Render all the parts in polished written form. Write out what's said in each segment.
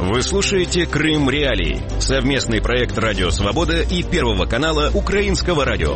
Вы слушаете «Крым Реалии» — совместный проект «Радио Свобода» и Первого канала Украинского радио.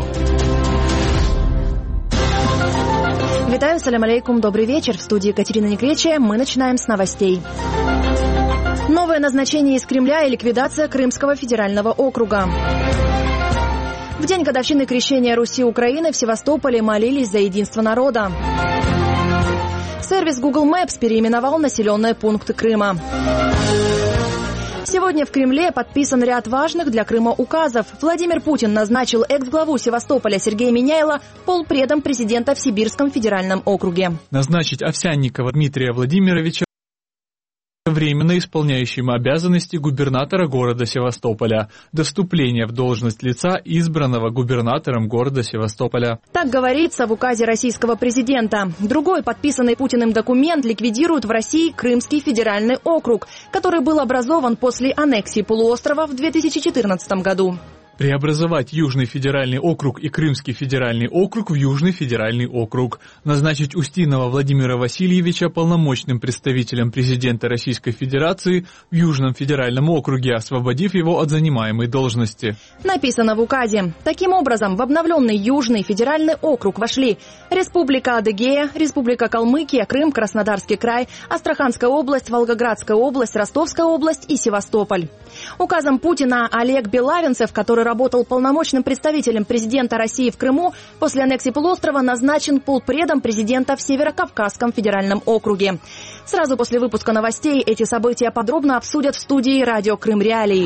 Витаю, салям алейкум, добрый вечер. В студии Катерина Негречия. Мы начинаем с новостей. Новое назначение из Кремля и ликвидация Крымского федерального округа. В день годовщины крещения Руси Украины в Севастополе молились за единство народа. Сервис Google Maps переименовал населенные пункты Крыма. Сегодня в Кремле подписан ряд важных для Крыма указов. Владимир Путин назначил экс-главу Севастополя Сергея Миняйла полпредом президента в Сибирском федеральном округе. Назначить Овсянникова Дмитрия Владимировича временно исполняющим обязанности губернатора города Севастополя до вступления в должность лица, избранного губернатором города Севастополя. Так говорится в указе российского президента. Другой подписанный Путиным документ ликвидирует в России Крымский федеральный округ, который был образован после аннексии полуострова в 2014 году. Преобразовать Южный федеральный округ и Крымский федеральный округ в Южный федеральный округ. Назначить Устинова Владимира Васильевича полномочным представителем президента Российской Федерации в Южном федеральном округе, освободив его от занимаемой должности. Написано в указе. Таким образом, в обновленный Южный федеральный округ вошли Республика Адыгея, Республика Калмыкия, Крым, Краснодарский край, Астраханская область, Волгоградская область, Ростовская область и Севастополь. Указом Путина Олег Белавинцев, который работал полномочным представителем президента России в Крыму, после аннексии полуострова назначен полпредом президента в Северокавказском федеральном округе. Сразу после выпуска новостей эти события подробно обсудят в студии «Радио Крым Реалии».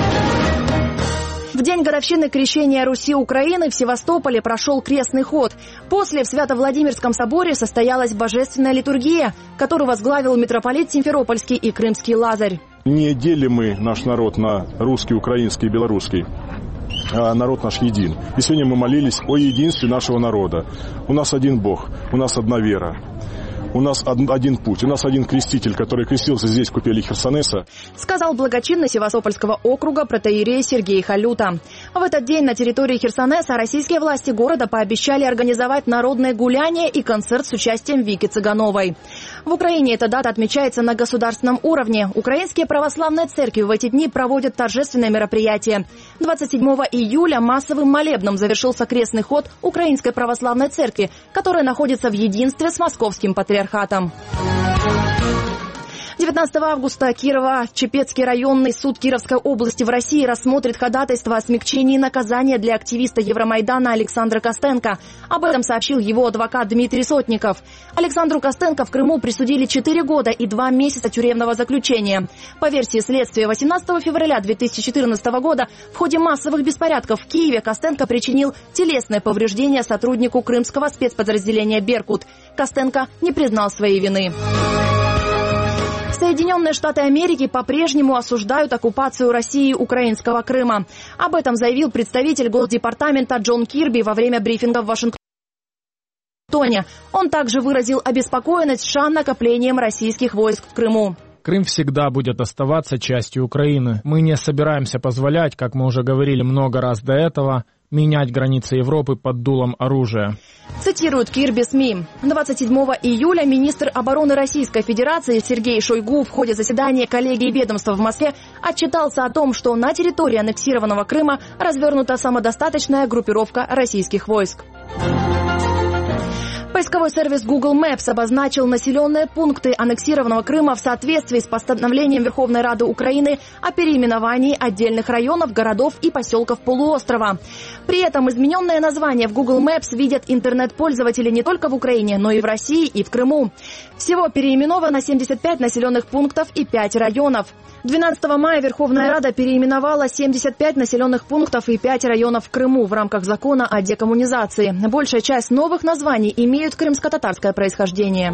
В день годовщины крещения Руси Украины в Севастополе прошел крестный ход. После в Свято-Владимирском соборе состоялась божественная литургия, которую возглавил митрополит Симферопольский и Крымский Лазарь. Не делим мы наш народ на русский, украинский и белорусский, а народ наш един. И сегодня мы молились о единстве нашего народа. У нас один Бог, у нас одна вера. У нас один путь, у нас один креститель, который крестился здесь, в купели Херсонеса. Сказал благочинный Севастопольского округа протоиерей Сергей Халюта. В этот день на территории Херсонеса российские власти города пообещали организовать народное гуляние и концерт с участием Вики Цыгановой. В Украине эта дата отмечается на государственном уровне. Украинские православные церкви в эти дни проводят торжественное мероприятие. 27 июля массовым молебном завершился крестный ход Украинской православной церкви, которая находится в единстве с Московским патриархатом. 19 августа Кирово-Чепецкий районный суд Кировской области в России рассмотрит ходатайство о смягчении наказания для активиста Евромайдана Александра Костенко. Об этом сообщил его адвокат Дмитрий Сотников. Александру Костенко в Крыму присудили 4 года и 2 месяца тюремного заключения. По версии следствия, 18 февраля 2014 года в ходе массовых беспорядков в Киеве Костенко причинил телесное повреждение сотруднику крымского спецподразделения «Беркут». Костенко не признал своей вины. Соединенные Штаты Америки по-прежнему осуждают оккупацию России украинского Крыма. Об этом заявил представитель Госдепартамента Джон Кирби во время брифинга в Вашингтоне. Он также выразил обеспокоенность США накоплением российских войск в Крыму. Крым всегда будет оставаться частью Украины. Мы не собираемся позволять, как мы уже говорили много раз до этого, менять границы Европы под дулом оружия. Цитируют Кирби СМИ. 27 июля министр обороны Российской Федерации Сергей Шойгу в ходе заседания коллегии ведомства в Москве отчитался о том, что на территории аннексированного Крыма развернута самодостаточная группировка российских войск. Поисковой сервис Google Maps обозначил населенные пункты аннексированного Крыма в соответствии с постановлением Верховной Рады Украины о переименовании отдельных районов, городов и поселков полуострова. При этом измененное название в Google Maps видят интернет-пользователи не только в Украине, но и в России и в Крыму. Всего переименовано 75 населенных пунктов и 5 районов. 12 мая Верховная Рада переименовала 75 населенных пунктов и 5 районов в Крыму в рамках закона о декоммунизации. Большая часть новых названий имеют крымско-татарское происхождение.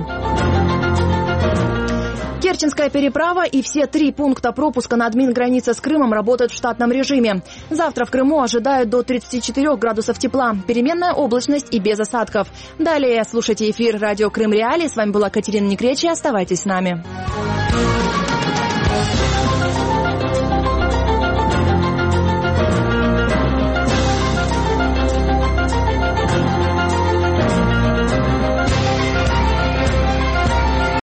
Керченская переправа и все 3 пункта пропуска на админгранице с Крымом работают в штатном режиме. Завтра в Крыму ожидают до 34 градусов тепла, переменная облачность и без осадков. Далее слушайте эфир «Радио Крым Реалии». С вами была Катерина Негречия. Оставайтесь с нами.